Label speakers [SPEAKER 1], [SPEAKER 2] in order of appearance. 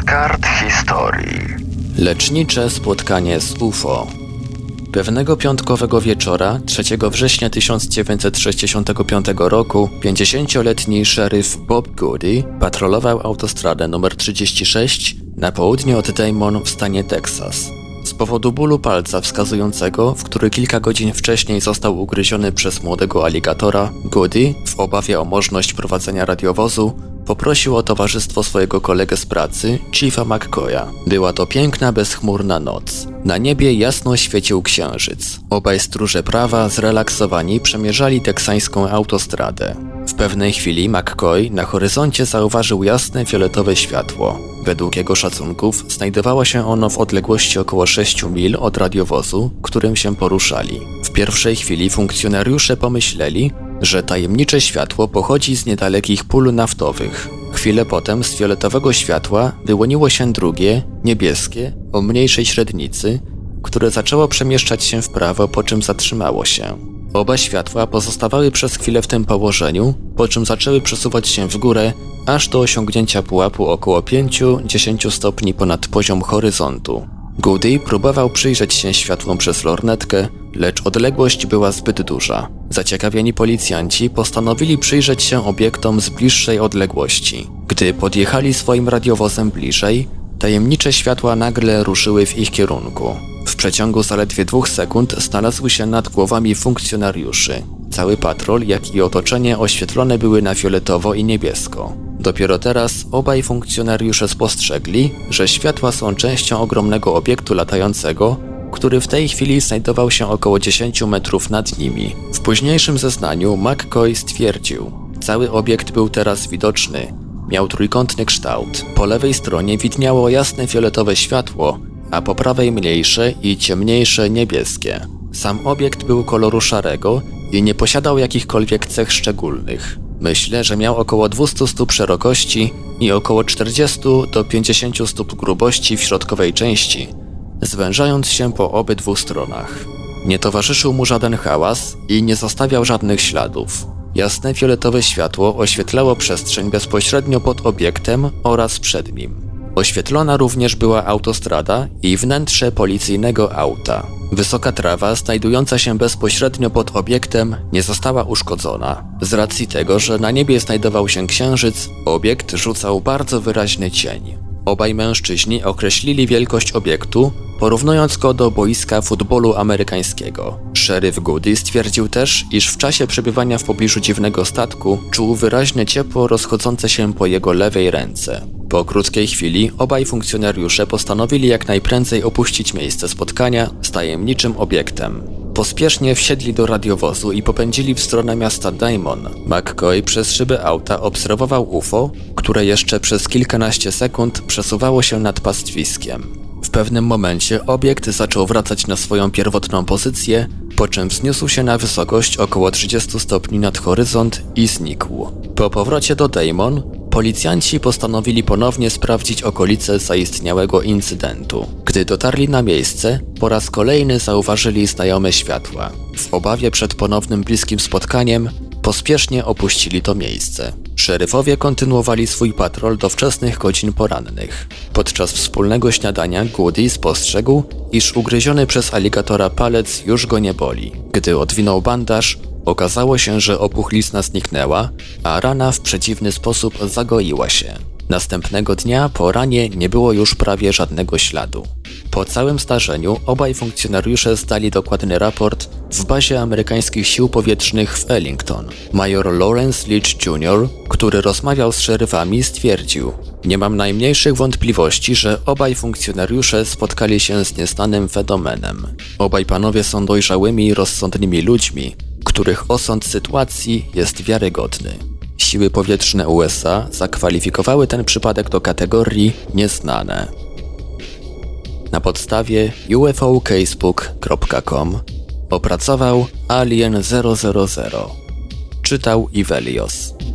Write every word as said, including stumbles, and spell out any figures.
[SPEAKER 1] kart historii.
[SPEAKER 2] Lecznicze spotkanie z U F O. Pewnego piątkowego wieczora, trzeciego września tysiąc dziewięćset sześćdziesiątego piątego roku, pięćdziesięcioletni szeryf Bob Goody patrolował autostradę numer trzydzieści sześć na południe od Damon w stanie Teksas. Z powodu bólu palca wskazującego, w który kilka godzin wcześniej został ugryziony przez młodego aligatora, Goody, w obawie o możliwość prowadzenia radiowozu, poprosił o towarzystwo swojego kolegę z pracy, Chiefa McCoya. Była to piękna, bezchmurna noc. Na niebie jasno świecił księżyc. Obaj stróże prawa, zrelaksowani, przemierzali teksańską autostradę. W pewnej chwili McCoy na horyzoncie zauważył jasne, fioletowe światło. Według jego szacunków znajdowało się ono w odległości około sześciu mil od radiowozu, którym się poruszali. W pierwszej chwili funkcjonariusze pomyśleli, że tajemnicze światło pochodzi z niedalekich pól naftowych. Chwilę potem z fioletowego światła wyłoniło się drugie, niebieskie, o mniejszej średnicy, które zaczęło przemieszczać się w prawo, po czym zatrzymało się. Oba światła pozostawały przez chwilę w tym położeniu, po czym zaczęły przesuwać się w górę, aż do osiągnięcia pułapu około pięciu do dziesięciu stopni ponad poziom horyzontu. Goody próbował przyjrzeć się światłom przez lornetkę, lecz odległość była zbyt duża. Zaciekawieni policjanci postanowili przyjrzeć się obiektom z bliższej odległości. Gdy podjechali swoim radiowozem bliżej, tajemnicze światła nagle ruszyły w ich kierunku. W przeciągu zaledwie dwóch sekund znalazły się nad głowami funkcjonariuszy. Cały patrol, jak i otoczenie oświetlone były na fioletowo i niebiesko. Dopiero teraz obaj funkcjonariusze spostrzegli, że światła są częścią ogromnego obiektu latającego, który w tej chwili znajdował się około dziesięciu metrów nad nimi. W późniejszym zeznaniu McCoy stwierdził: cały obiekt był teraz widoczny. Miał trójkątny kształt. Po lewej stronie widniało jasne fioletowe światło, a po prawej mniejsze i ciemniejsze niebieskie. Sam obiekt był koloru szarego i nie posiadał jakichkolwiek cech szczególnych. Myślę, że miał około dwieście stóp szerokości i około czterdzieści do pięćdziesięciu stóp grubości w środkowej części, zwężając się po obydwu stronach. Nie towarzyszył mu żaden hałas i nie zostawiał żadnych śladów. Jasne fioletowe światło oświetlało przestrzeń bezpośrednio pod obiektem oraz przed nim. Oświetlona również była autostrada i wnętrze policyjnego auta. Wysoka trawa, znajdująca się bezpośrednio pod obiektem, nie została uszkodzona. Z racji tego, że na niebie znajdował się księżyc, obiekt rzucał bardzo wyraźny cień. Obaj mężczyźni określili wielkość obiektu, porównując go do boiska futbolu amerykańskiego. Szeryf Goody stwierdził też, iż w czasie przebywania w pobliżu dziwnego statku czuł wyraźne ciepło rozchodzące się po jego lewej ręce. Po krótkiej chwili obaj funkcjonariusze postanowili jak najprędzej opuścić miejsce spotkania z tajemniczym obiektem. Pospiesznie wsiedli do radiowozu i popędzili w stronę miasta Damon. McCoy przez szyby auta obserwował U F O, które jeszcze przez kilkanaście sekund przesuwało się nad pastwiskiem. W pewnym momencie obiekt zaczął wracać na swoją pierwotną pozycję, po czym wzniósł się na wysokość około trzydziestu stopni nad horyzont i znikł. Po powrocie do Damon policjanci postanowili ponownie sprawdzić okolice zaistniałego incydentu. Gdy dotarli na miejsce, po raz kolejny zauważyli znajome światła. W obawie przed ponownym bliskim spotkaniem pospiesznie opuścili to miejsce. Szeryfowie kontynuowali swój patrol do wczesnych godzin porannych. Podczas wspólnego śniadania Goody spostrzegł, iż ugryziony przez aligatora palec już go nie boli. Gdy odwinął bandaż, okazało się, że opuchlizna zniknęła, a rana w przedziwny sposób zagoiła się. Następnego dnia po ranie nie było już prawie żadnego śladu. Po całym zdarzeniu obaj funkcjonariusze zdali dokładny raport w bazie amerykańskich sił powietrznych w Ellington. Major Lawrence Leach junior, który rozmawiał z szeryfami, stwierdził: nie mam najmniejszych wątpliwości, że obaj funkcjonariusze spotkali się z nieznanym fenomenem. Obaj panowie są dojrzałymi i rozsądnymi ludźmi, których osąd sytuacji jest wiarygodny. Siły powietrzne U S A zakwalifikowały ten przypadek do kategorii nieznane. Na podstawie U F O casebook kropka com opracował Alien zero zero zero. Czytał Ivelios.